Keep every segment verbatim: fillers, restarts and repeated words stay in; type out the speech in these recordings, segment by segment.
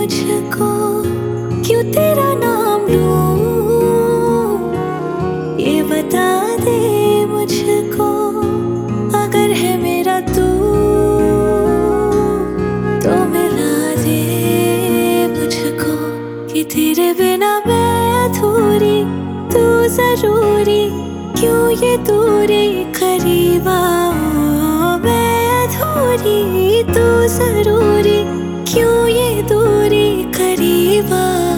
मुझको, क्यों तेरा नाम लूं, ये बता दे मुझको। अगर है मेरा तू तो मिला दे मुझको, कि तेरे बिना मैं अधूरी, तू जरूरी, क्यों ये दूरी। करीब आओ मैं अधूरी, तू जरूरी, क्यों ये दूरी। करीब आओ।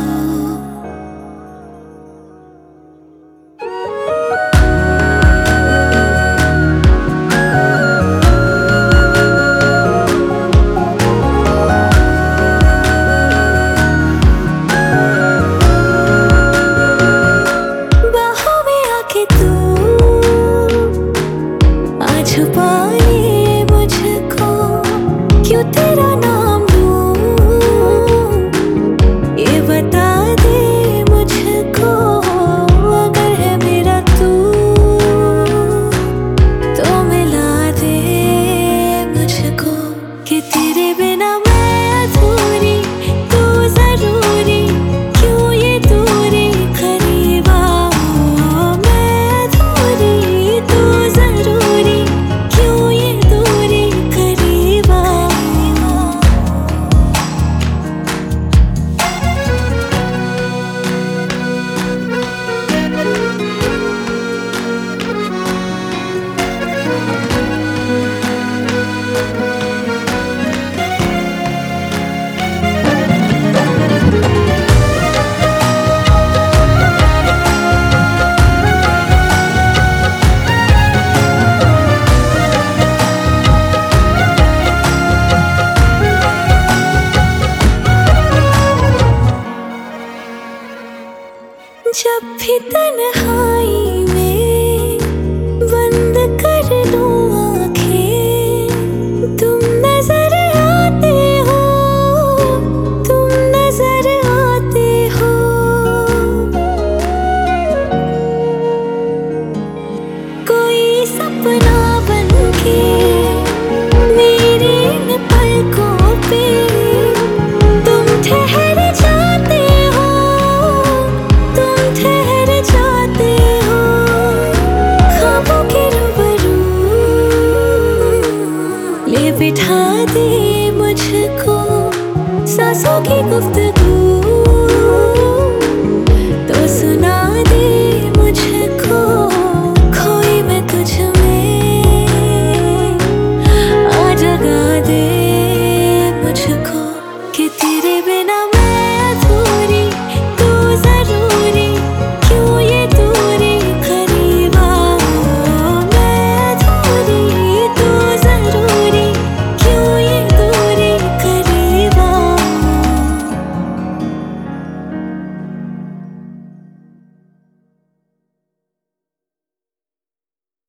बाहों में आके तू आ छुपाए मुझको, क्यों तेरा नाम लूं, ये बता दे मुझको। अगर है मेरा तू तो मिला दे मुझको, कि तेरे बिना मैं अधूरी, तू जरूरी, क्यों ये दूरी। करीब आओ मैं अधूरी, तू जरूरी, क्यों ये दूरी। करीब आओ। जब भी तन्हाई में बंद कर लूं आँखें, तुम नजर आते हो, तुम नजर आते हो। कोई सपना बनके मेरी इन पलकों पे तुम ठहर जाते हो, तुम ठहर जाते हो। ख्वाबों के रूबरू ले बिठा दे मुझको, सांसों की गुफ्तगू तो सुना दे मुझको। खोई मैं तुझ में, आ जगा दे